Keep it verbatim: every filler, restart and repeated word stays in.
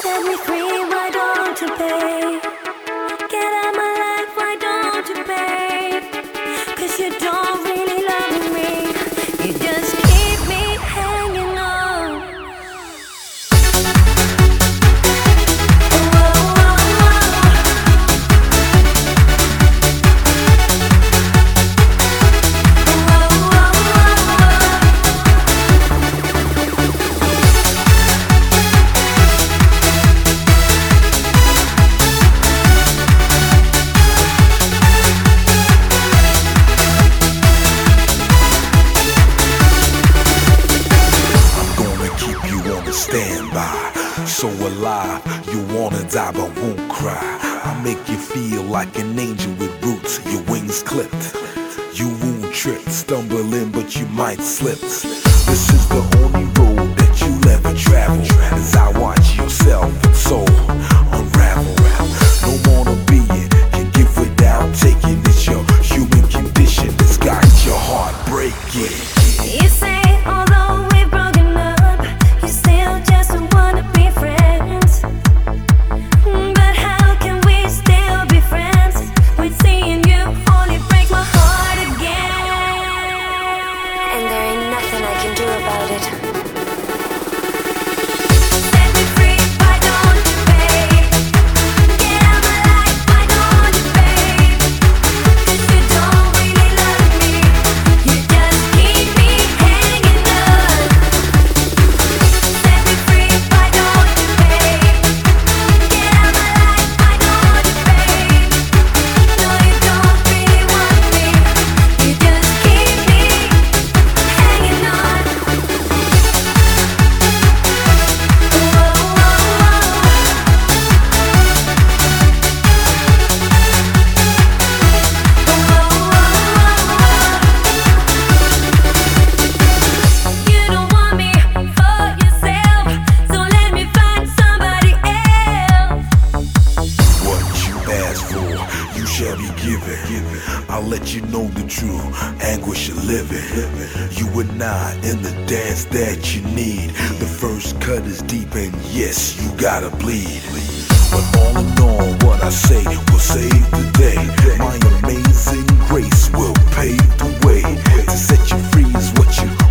Set me free, why don't you pay? Get out my life, why don't you pay? Cause you don't really love me. You just keep me hanging on. Whoa, whoa, whoa. Whoa, whoa, Standby, so alive, you wanna die but won't cry. I make you feel like an angel with roots, your wings clipped. You won't trip, stumbling but you might slip. This is the only road that you'll ever travel, as I watch yourself and soul unravel. No more to be it, can give without taking. It's your human condition that's got your heart breaking. you say although we've broken up, you still just wanna be friends. But how can we still be friends when seeing you only break my heart again? And there ain't nothing I can do about it. Set me free, why don't you pay? Get out my life, why don't you pay? Cause you don't really love me. You just keep me hanging on. Set me free, why don't you pay? Get out my life, why don't you pay? No, you don't really want me. You just keep me hanging on. Whoa, you don't want me for yourself, so let me find somebody else. What you ask for, you shall be given. I'll let you know the true anguish of living. You and I in the dance that you need. The first cut is deep and yes, you gotta bleed. But all in all, what I say will save the day. My amazing grace will pave the way. To set you free is what you